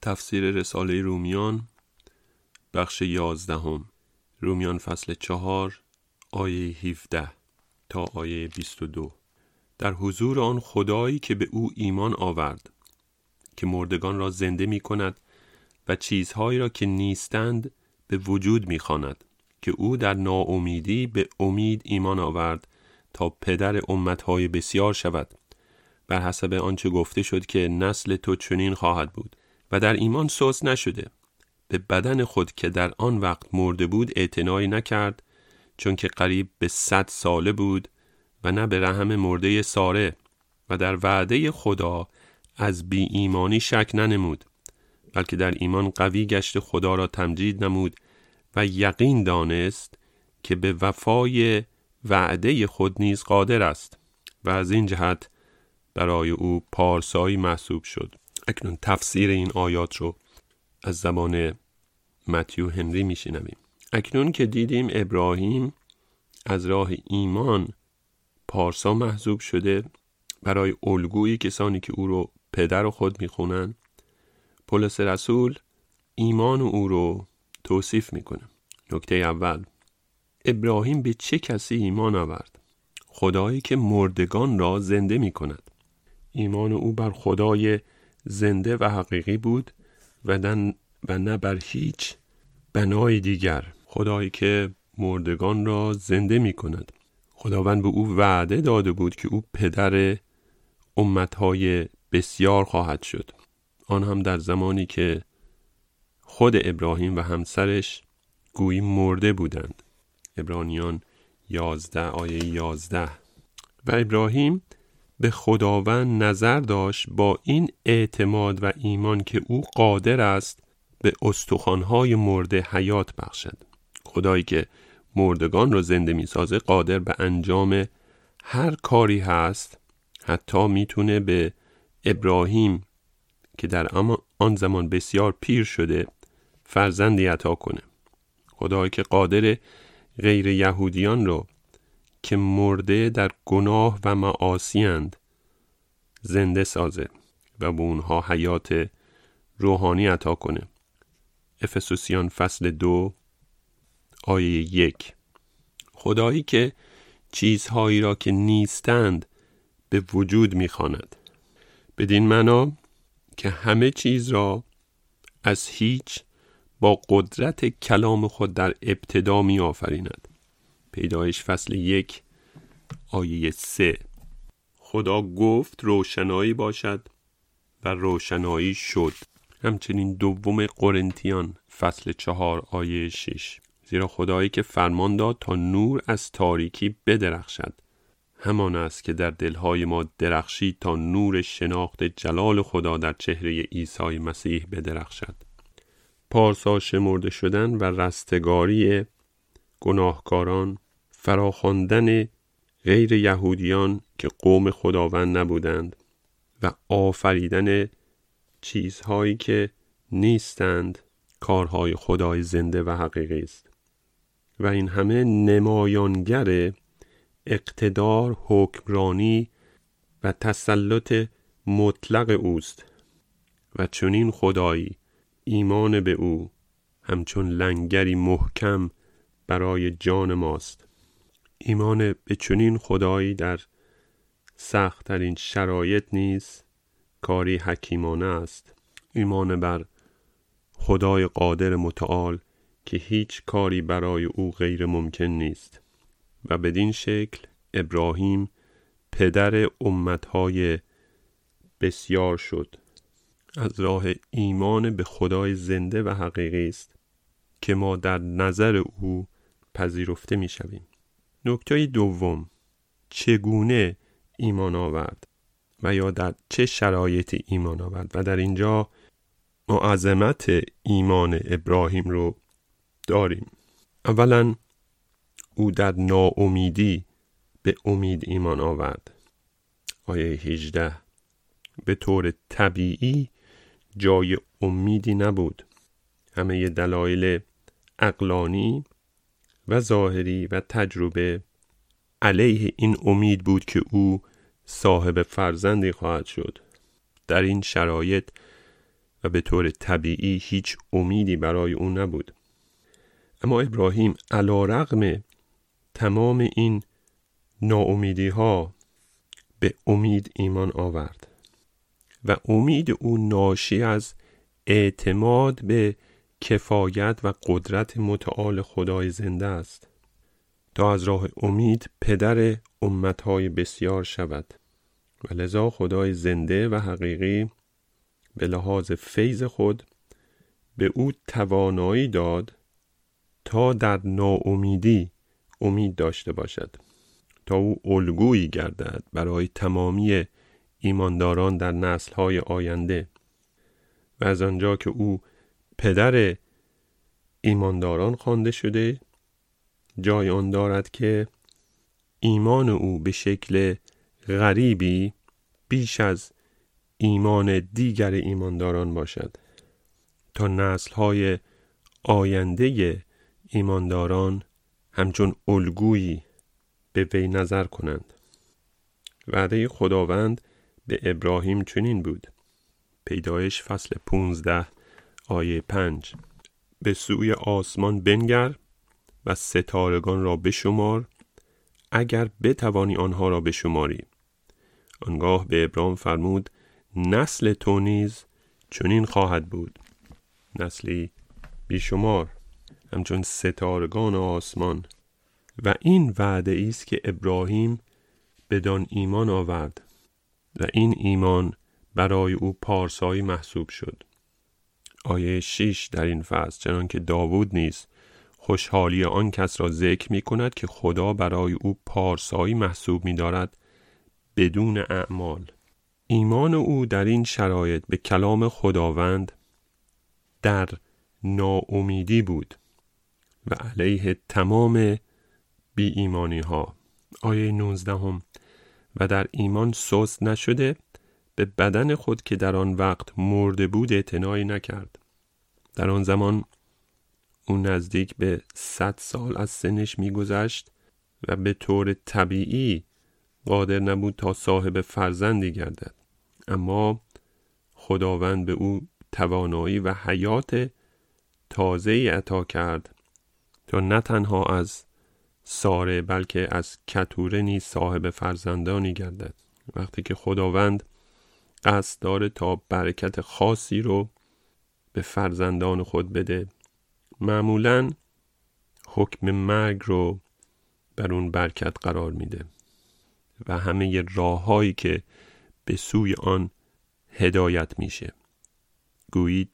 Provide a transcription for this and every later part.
تفسیر رساله رومیان بخش 11 رومیان فصل 4 آیه 17 تا آیه 22. در حضور آن خدایی که به او ایمان آورد که مردگان را زنده می کند و چیزهایی را که نیستند به وجود می خواند، که او در ناامیدی به امید ایمان آورد تا پدر امتهای بسیار شود، بر حسب آنچه گفته شد که نسل تو چنین خواهد بود. و در ایمان سست نشده، به بدن خود که در آن وقت مرده بود اعتنایی نکرد، چون که قریب به 100 ساله بود، و نه به رحم مرده ساره، و در وعده خدا از بی ایمانی شک ننمود، بلکه در ایمان قوی گشت خدا را تمجید نمود و یقین دانست که به وفای وعده خود نیز قادر است، و از این جهت برای او پارسایی محسوب شد. اکنون تفسیر این آیات رو از زبان متیو هنری میشنویم. اکنون که دیدیم ابراهیم از راه ایمان پارسا محسوب شده برای الگوی کسانی که او رو پدر خود میخونن، پولس رسول ایمان او رو توصیف میکنه. نکته اول، ابراهیم به چه کسی ایمان آورد؟ خدایی که مردگان را زنده میکند. ایمان او بر خدای زنده و حقیقی بود و نه بر هیچ بنای دیگر. خدایی که مردگان را زنده می کند. خداوند به او وعده داده بود که او پدر امتهای بسیار خواهد شد، آن هم در زمانی که خود ابراهیم و همسرش گویی مرده بودند. عبرانیان 11 آیه 11. و ابراهیم به خداوند نظر داشت با این اعتماد و ایمان که او قادر است به استخوان‌های مرده حیات بخشد. خدایی که مردگان را زنده می‌سازه قادر به انجام هر کاری هست، حتی میتونه به ابراهیم که در آن زمان بسیار پیر شده فرزندی عطا کنه. خدایی که قادر غیر یهودیان رو که مرده در گناه و معاصی اند زنده سازه و به اونها حیات روحانی عطا کنه. افسوسیان فصل 2 آیه 1. خدایی که چیزهایی را که نیستند به وجود می‌خواند، بدین معنا که همه چیز را از هیچ با قدرت کلام خود در ابتدا می آفریند. پیدایش فصل 1 آیه 3. خدا گفت روشنایی باشد و روشنایی شد. همچنین دوم قرنتیان فصل 4 آیه 6. زیرا خدایی که فرمان داد تا نور از تاریکی بدرخشد، همان است که در دلهای ما درخشید تا نور شناخت جلال خدا در چهره عیسی مسیح بدرخشد. پارسا شمرده شدن و رستگاری گناهکاران، فراخواندن غیر یهودیان که قوم خداوند نبودند و آفریدن چیزهایی که نیستند کارهای خدای زنده و حقیقی است. و این همه نمایانگر اقتدار، حکمرانی و تسلط مطلق اوست و چنین خدایی ایمان به او همچون لنگری محکم برای جان ماست. ایمان به چنین خدایی در سخت‌ترین شرایط نیز کاری حکیمانه است. ایمان بر خدای قادر متعال که هیچ کاری برای او غیر ممکن نیست. و بدین شکل ابراهیم پدر امتهای بسیار شد از راه ایمان به خدای زنده و حقیقی است که ما در نظر او پذیرفته می شویم. نکته دوم، چگونه ایمان آورد و یا در چه شرایطی ایمان آورد؟ و در اینجا ما عظمت ایمان ابراهیم رو داریم. اولا او در ناامیدی به امید ایمان آورد. آیه 18. به طور طبیعی جای امیدی نبود. همه دلایل عقلانی و ظاهری و تجربه علیه این امید بود که او صاحب فرزندی خواهد شد. در این شرایط و به طور طبیعی هیچ امیدی برای او نبود. اما ابراهیم علی‌رغم تمام این ناامیدی ها به امید ایمان آورد و امید او ناشی از اعتماد به کفایت و قدرت متعال خدای زنده است تا از راه امید پدر امتهای بسیار شود. و لذا خدای زنده و حقیقی به لحاظ فیض خود به او توانایی داد تا در ناامیدی امید داشته باشد، تا او الگویی گردد برای تمامی ایمانداران در نسل‌های آینده. و از آنجا که او پدر ایمانداران خوانده شده، جای آن دارد که ایمان او به شکل غریبی بیش از ایمان دیگر ایمانداران باشد، تا نسل‌های آینده ایمانداران همچون الگویی به وی نظر کنند. وعده خداوند به ابراهیم چنین بود. پیدایش فصل 15 آیه 5: به سوی آسمان بنگر و ستارگان را بشمار، اگر بتوانی آنها را بشماری. آنگاه به ابراهیم فرمود نسل تو نیز چنین خواهد بود، نسلی بیشمار همچون ستارگان آسمان. و این وعده است که ابراهیم بدان ایمان آورد و این ایمان برای او پارسایی محسوب شد. آیه 6 در این فصل: چنان که داوود نیز خوشحالی آن کس را ذکر می کند که خدا برای او پارسایی محسوب می دارد بدون اعمال. ایمان او در این شرایط به کلام خداوند در ناامیدی بود و علیه تمام بی ایمانی ها. آیه 19: و در ایمان سست نشده به بدن خود که در آن وقت مرده بود اعتنایی نکرد. در آن زمان او نزدیک به 100 سال از سنش می‌گذشت و به طور طبیعی قادر نبود تا صاحب فرزندی گردد. اما خداوند به او توانایی و حیات تازه‌ای عطا کرد تا نه تنها از ساره بلکه از کتوره نیز صاحب فرزندانی گردد. وقتی که خداوند قصد داره تا برکت خاصی رو به فرزندان خود بده، معمولاً حکم مرگ رو بر اون برکت قرار میده و همه راه‌هایی که به سوی آن هدایت میشه، گویی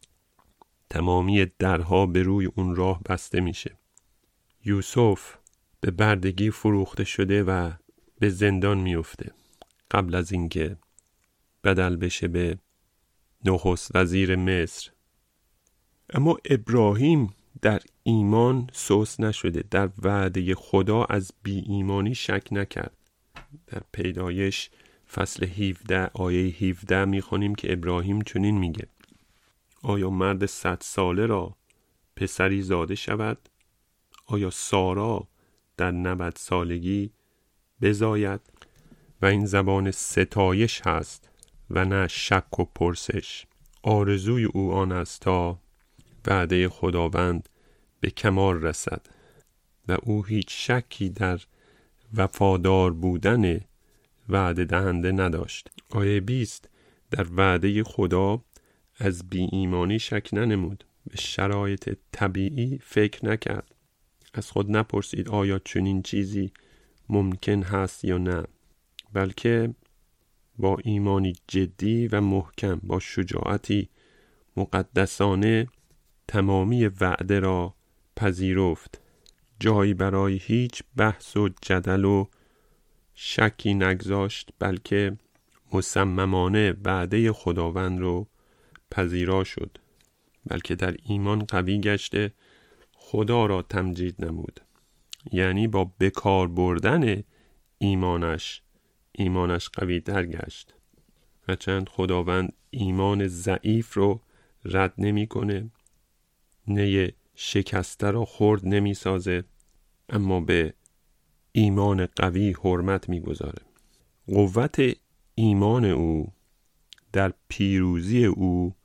تمامی درها به روی اون راه بسته میشه. یوسف به بردگی فروخته شده و به زندان میفته قبل از اینکه بدل بشه به نخست وزیر مصر. اما ابراهیم در ایمان سست نشده، در وعده خدا از بی ایمانی شک نکرد. در پیدایش فصل 17 آیه 17 میخونیم که ابراهیم چنین میگه: آیا مرد 100 ساله را پسری زاده شود؟ آیا سارا در 90 سالگی بزاید؟ و این زبان ستایش هست و نه شک و پرسش. آرزوی او آن است تا وعده خداوند به کمال رسد و او هیچ شکی در وفادار بودن وعده دهنده نداشت. آیه 20: در وعده خدا از بی ایمانی شک ننمود، به شرایط طبیعی فکر نکرد، از خود نپرسید آیا چنین چیزی ممکن هست یا نه، بلکه با ایمانی جدی و محکم، با شجاعتی مقدسانه تمامی وعده را پذیرفت. جایی برای هیچ بحث و جدل و شکی نگذاشت، بلکه مصممانه وعده خداوند رو پذیرا شد، بلکه در ایمان قوی گشته خدا را تمجید نمود. یعنی با بکار بردن ایمانش قوی تر گشت. هرچند خداوند ایمان ضعیف رو رد نمی کنه، نی شکسته را خرد نمی سازه، اما به ایمان قوی حرمت می گذاره. قوت ایمان او در پیروزی او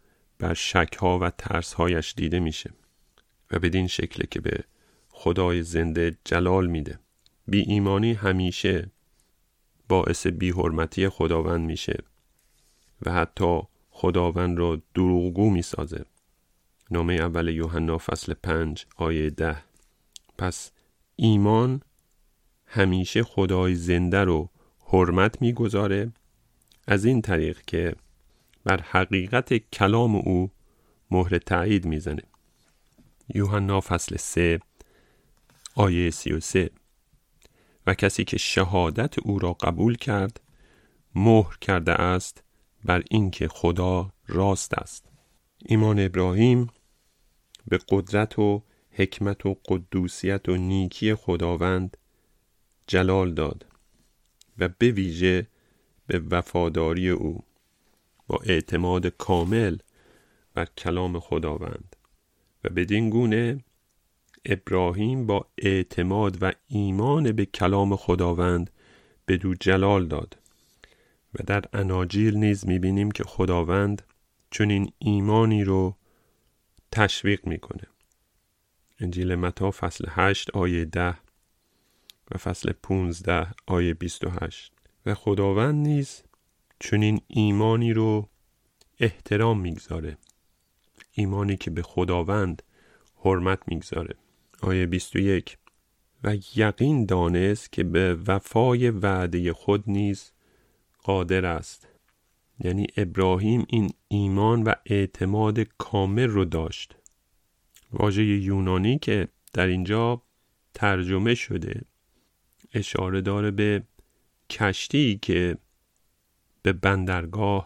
بر شک‌ها و ترس‌هایش دیده میشه و بدین شکل که به خدای زنده جلال میده. بی ایمانی همیشه باعث بی حرمتی خداوند میشه و حتی خداوند را دروغگو میسازه. نامه اول یوحنا فصل 5 آیه 10. پس ایمان همیشه خدای زنده رو حرمت میگذاره از این طریق که بر حقیقت کلام او مهر تایید میزنه. یوحنا فصل 3 آیه 33. و کسی که شهادت او را قبول کرد مهر کرده است بر اینکه خدا راست است. ایمان ابراهیم به قدرت و حکمت و قدوسیت و نیکی خداوند جلال داد و به ویژه به وفاداری او با اعتماد کامل بر کلام خداوند و بدین گونه ابراهیم با اعتماد و ایمان به کلام خداوند بدو جلال داد. و در اناجیل نیز می‌بینیم که خداوند چون این ایمانی رو تشویق میکنه. انجیل متی فصل 8 آیه 10 و فصل 15 آیه 28. و خداوند نیز چون این ایمانی رو احترام میگذاره، ایمانی که به خداوند حرمت میگذاره. آیه 21. و یقین دانست که به وفای وعده خود نیز قادر است. یعنی ابراهیم این ایمان و اعتماد کامل رو داشت. واژه یونانی که در اینجا ترجمه شده اشاره داره به کشتی که به بندرگاه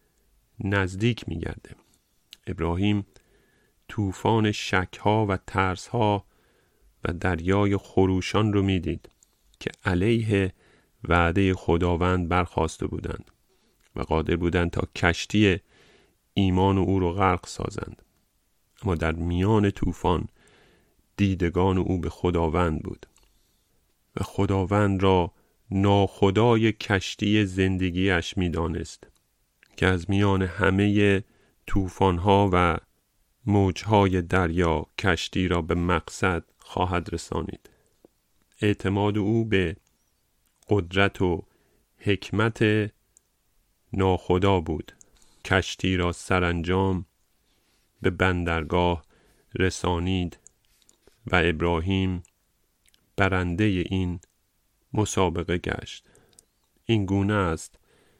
نزدیک می‌گرده. ابراهیم طوفان شک‌ها و ترس‌ها و دریای خروشان رو می‌دید که علیه وعده خداوند برخاسته بودند و قادر بودند تا کشتی ایمان او رو غرق سازند. اما در میان طوفان دیدگان او به خداوند بود و خداوند را ناخدای کشتی زندگیش می‌دانست که از میان همه طوفان‌ها و موج‌های دریا کشتی را به مقصد خواهد رسانید. اعتماد او به قدرت و حکمت ناخدا بود. کشتی را سرانجام به بندرگاه رسانید و ابراهیم برنده این مسابقه گشت. این گونه است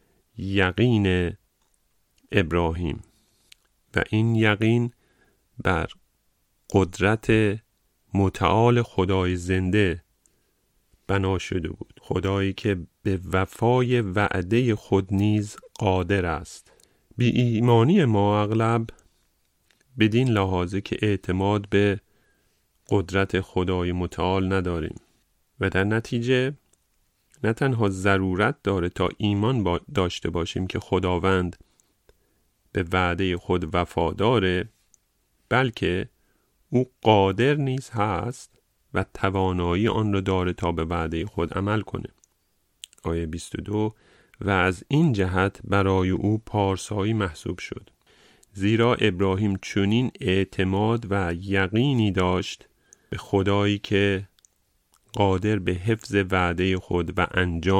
یقین ابراهیم و این یقین بر قدرت متعال خدای زنده بنا شده بود. خدایی که به وفای وعده خود نیز قادر است. بی ایمانی ما اغلب بدین لحاظه که اعتماد به قدرت خدای متعال نداریم و در نتیجه نه تنها ضرورت داره تا ایمان داشته باشیم که خداوند به وعده خود وفاداره، بلکه او قادر نیز هست و توانایی آن را داره تا به وعده خود عمل کنه. آیه 22. و از این جهت برای او پارسایی محسوب شد، زیرا ابراهیم چنین اعتماد و یقینی داشت به خدایی که قادر به حفظ وعده خود و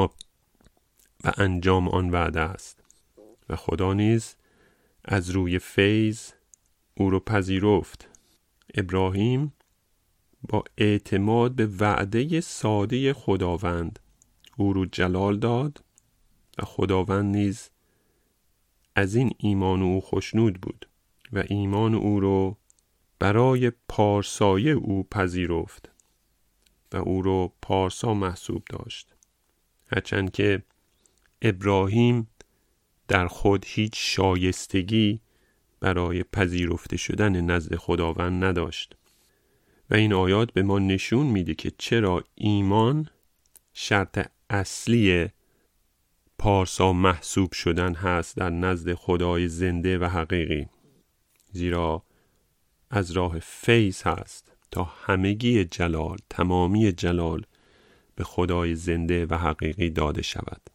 انجام آن وعده است و خدا نیز از روی فیض او رو پذیرفت. ابراهیم با اعتماد به وعده ساده خداوند او رو جلال داد و خداوند نیز از این ایمان او خوشنود بود و ایمان او رو برای پارسای او پذیرفت و او رو پارسا محسوب داشت. هرچند که ابراهیم در خود هیچ شایستگی برای پذیرفته شدن نزد خداوند نداشت و این آیات به ما نشون میده که چرا ایمان شرط اصلی پارسا محسوب شدن هست در نزد خدای زنده و حقیقی، زیرا از راه فیض هست تا همگی جلال، تمامی جلال به خدای زنده و حقیقی داده شود.